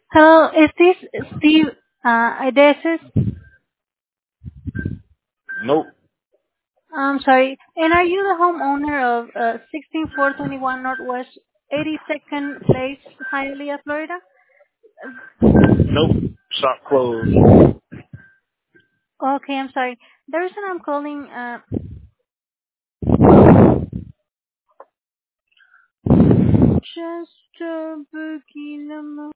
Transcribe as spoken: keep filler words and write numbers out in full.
Hello, is this Steve uh, Idesis? Nope. I'm sorry. And are you the homeowner of uh, sixteen four twenty-one Northwest eighty-second Place, Hialeah, Florida? Nope. Shop closed. Okay, I'm sorry. The reason I'm calling, uh, just uh, booking a